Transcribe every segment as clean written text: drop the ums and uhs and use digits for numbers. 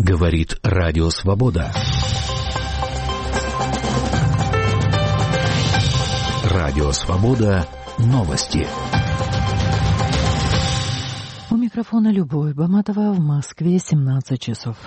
Говорит Радио Свобода. Радио Свобода. Новости. У микрофона Любовь Баматова, в Москве 17 часов.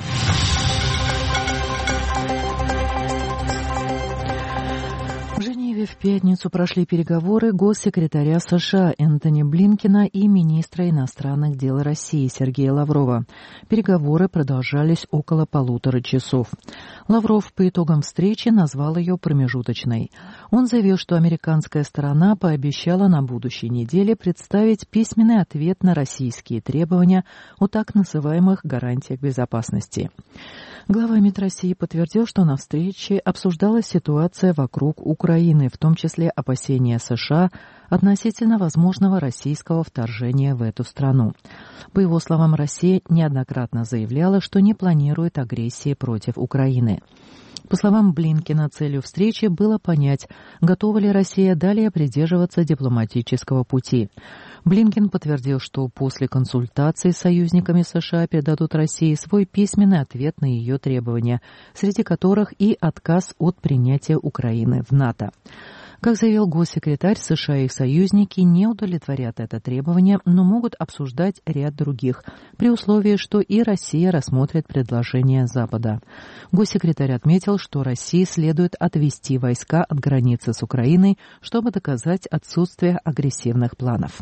В пятницу прошли переговоры госсекретаря США Энтони Блинкена и министра иностранных дел России Сергея Лаврова. Переговоры продолжались около 1,5 часов. Лавров по итогам встречи назвал ее промежуточной. Он заявил, что американская сторона пообещала на будущей неделе представить письменный ответ на российские требования о так называемых гарантиях безопасности. Глава МИД России подтвердил, что на встрече обсуждалась ситуация вокруг Украины, в том числе опасения США относительно возможного российского вторжения в эту страну. По его словам, Россия неоднократно заявляла, что не планирует агрессии против Украины. По словам Блинкена, целью встречи было понять, готова ли Россия далее придерживаться дипломатического пути. Блинкен подтвердил, что после консультаций с союзниками США передадут России свой письменный ответ на ее требования, среди которых и отказ от принятия Украины в НАТО. Как заявил госсекретарь, США и их союзники не удовлетворят это требование, но могут обсуждать ряд других, при условии, что и Россия рассмотрит предложение Запада. Госсекретарь отметил, что России следует отвести войска от границы с Украиной, чтобы доказать отсутствие агрессивных планов.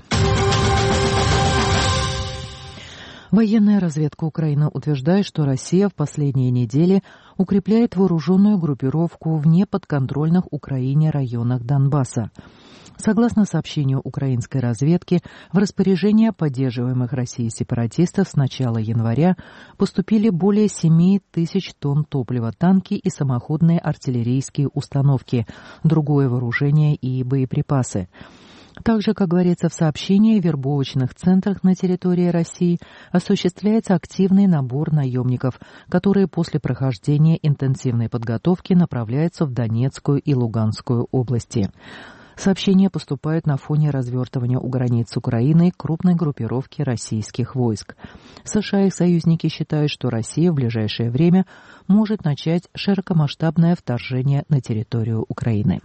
Военная разведка Украины утверждает, что Россия в последние недели укрепляет вооруженную группировку в неподконтрольных Украине районах Донбасса. Согласно сообщению украинской разведки, в распоряжение поддерживаемых Россией сепаратистов с начала января поступили более 7 тысяч тонн топлива, танки и самоходные артиллерийские установки, другое вооружение и боеприпасы. Также, как говорится в сообщении, в вербовочных центрах на территории России осуществляется активный набор наемников, которые после прохождения интенсивной подготовки направляются в Донецкую и Луганскую области. Сообщения поступают на фоне развертывания у границ с Украиной крупной группировки российских войск. США и их союзники считают, что Россия в ближайшее время может начать широкомасштабное вторжение на территорию Украины.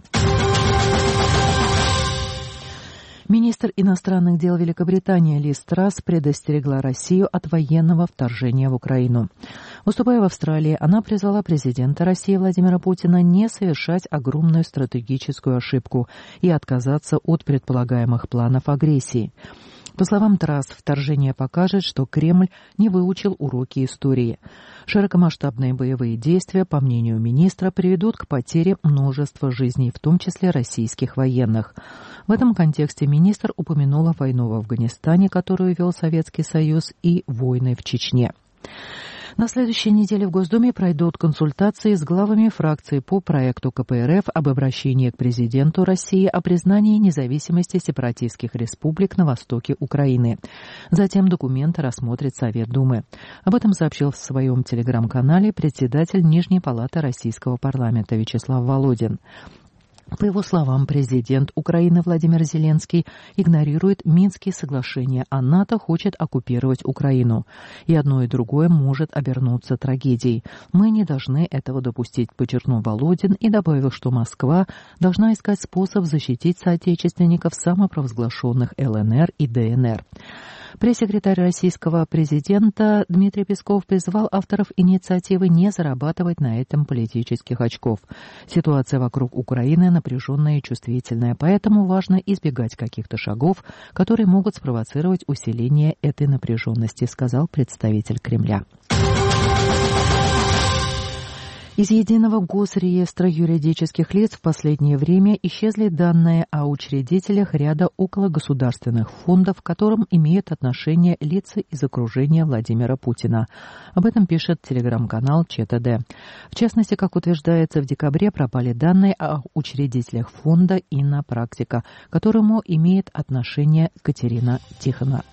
Министр иностранных дел Великобритании Лиз Трасс предостерегла Россию от военного вторжения в Украину. Выступая в Австралии, она призвала президента России Владимира Путина не совершать огромную стратегическую ошибку и отказаться от предполагаемых планов агрессии. По словам Трасс, вторжение покажет, что Кремль не выучил уроки истории. Широкомасштабные боевые действия, по мнению министра, приведут к потере множества жизней, в том числе российских военных. В этом контексте министр упомянула войну в Афганистане, которую вел Советский Союз, и войны в Чечне. На следующей неделе в Госдуме пройдут консультации с главами фракций по проекту КПРФ об обращении к президенту России о признании независимости сепаратистских республик на востоке Украины. Затем документ рассмотрит Совет Думы. Об этом сообщил в своем телеграм-канале председатель Нижней палаты Российского парламента Вячеслав Володин. По его словам, президент Украины Владимир Зеленский игнорирует Минские соглашения, а НАТО хочет оккупировать Украину. И одно и другое может обернуться трагедией. Мы не должны этого допустить, подчеркнул Володин и добавил, что Москва должна искать способ защитить соотечественников самопровозглашенных ЛНР и ДНР. Пресс-секретарь российского президента Дмитрий Песков призвал авторов инициативы не зарабатывать на этом политических очков. Ситуация вокруг Украины напряженная и чувствительная, поэтому важно избегать каких-то шагов, которые могут спровоцировать усиление этой напряженности, сказал представитель Кремля. Из единого госреестра юридических лиц в последнее время исчезли данные о учредителях ряда окологосударственных фондов, к которым имеют отношение лица из окружения Владимира Путина. Об этом пишет телеграм-канал ЧТД. В частности, как утверждается, в декабре пропали данные о учредителях фонда «Инна Практика», к которому имеет отношение Катерина Тихонова.